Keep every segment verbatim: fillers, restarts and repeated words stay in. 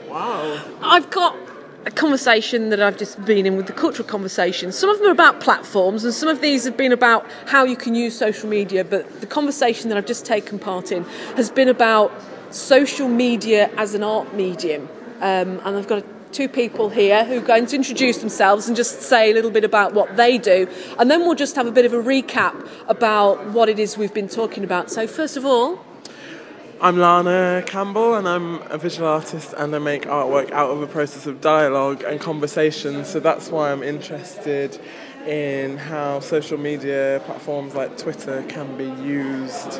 Wow. I've got a conversation that I've just been in with the Cultural Conversation. Some of them are about platforms, and some of these have been about how you can use social media, but the conversation that I've just taken part in has been about social media as an art medium. Um, and I've got two people here who are going to introduce themselves and just say a little bit about what they do, and then we'll just have a bit of a recap about what it is we've been talking about. So first of all... I'm Lana Campbell, and I'm a visual artist, and I make artwork out of a process of dialogue and conversation. So that's why I'm interested in how social media platforms like Twitter can be used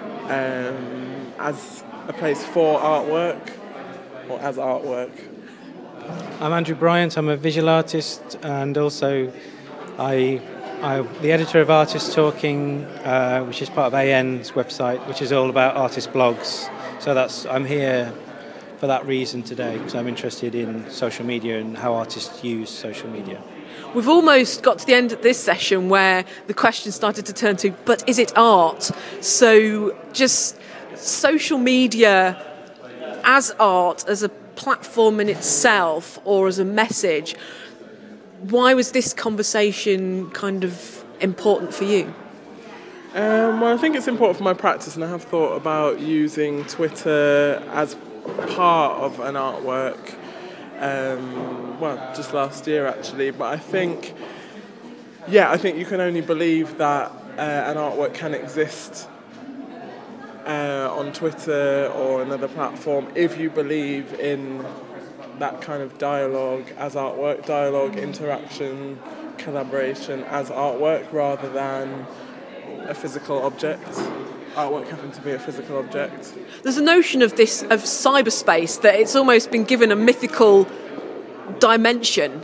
um, as a place for artwork or as artwork. I'm Andrew Bryant. I'm a visual artist, and also I. I'm the editor of Artist Talking, uh, which is part of A N's website, which is all about artist blogs. So that's I'm here for that reason today, because I'm interested in social media and how artists use social media. We've almost got to the end of this session where the question started to turn to, but is it art? So just social media as art, as a platform in itself, or as a message. Why was this conversation kind of important for you? Um, well, I think it's important for my practice, and I have thought about using Twitter as part of an artwork, um, well, just last year actually, but I think, yeah, I think you can only believe that uh, an artwork can exist uh, on Twitter or another platform if you believe in that kind of dialogue as artwork, dialogue, interaction, collaboration as artwork rather than a physical object. Artwork having to be a physical object. There's a notion of this, of cyberspace, that it's almost been given a mythical dimension.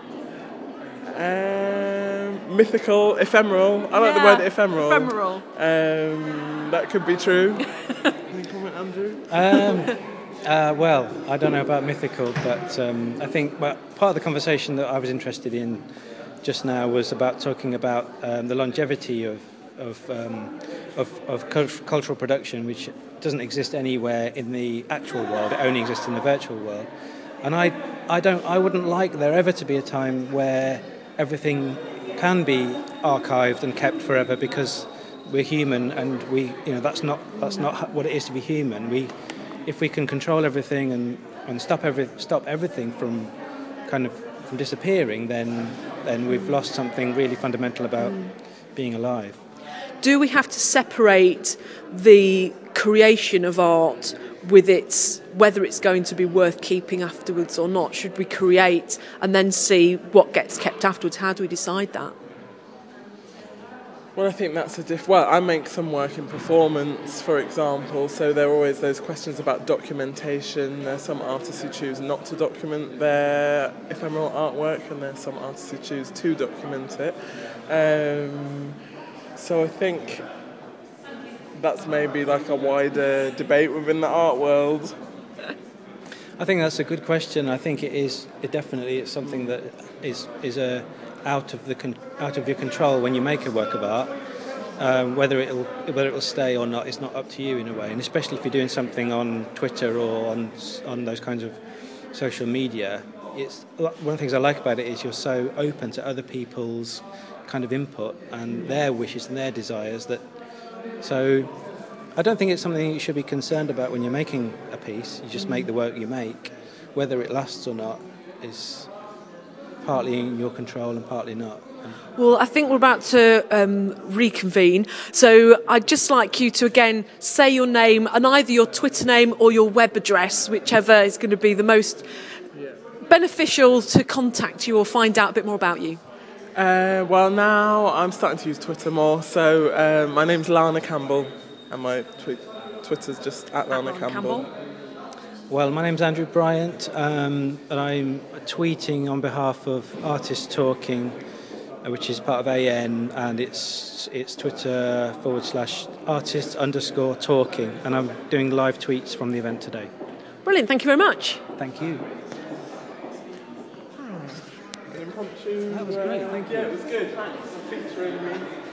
Um, mythical, ephemeral. I like yeah, the word ephemeral. Ephemeral. Um, that could be true. Any comment, Andrew? Um, Uh, well, I don't know about mythical, but um, I think well, part of the conversation that I was interested in just now was about talking about um, the longevity of of, um, of of cultural production, which doesn't exist anywhere in the actual world. It only exists in the virtual world. And I, I don't, I wouldn't like there ever to be a time where everything can be archived and kept forever, because we're human, and we, you know, that's not that's not what it is to be human. We If we can control everything and, and stop every stop everything from kind of from disappearing, then then we've lost something really fundamental about mm. being alive. Do we have to separate the creation of art with its whether it's going to be worth keeping afterwards or not? Should we create and then see what gets kept afterwards? How do we decide that? Well, I think that's a diff. Well, I make some work in performance, for example, so there are always those questions about documentation. There's some artists who choose not to document their ephemeral artwork, and there's some artists who choose to document it. Um, so I think that's maybe like a wider debate within the art world. I think that's a good question. I think it is. It definitely is something that is is a. out of the con- out of your control when you make a work of art. Um, whether it'll whether it'll stay or not is not up to you in a way, and especially if you're doing something on Twitter or on on those kinds of social media. It's one of the things I like about it is you're so open to other people's kind of input and their wishes and their desires. That so I don't think it's something you should be concerned about when you're making a piece. You just make the work you make. Whether it lasts or not is partly in your control and partly not. Well, I think we're about to um, reconvene, so I'd just like you to again say your name and either your Twitter name or your web address, whichever is going to be the most yeah. beneficial to contact you or find out a bit more about you. Uh, well, now I'm starting to use Twitter more, so uh, my name's Lana Campbell, and my twi- Twitter's just at, at Lana, Lana Campbell. Campbell. Well, my name's Andrew Bryant, um, and I'm tweeting on behalf of Artist Talking, which is part of A N, and it's it's Twitter forward slash artist underscore talking, and I'm doing live tweets from the event today. Brilliant, thank you very much. Thank you. Impromptu. That was great, thank you. Yeah, it was good, thanks for featuring me.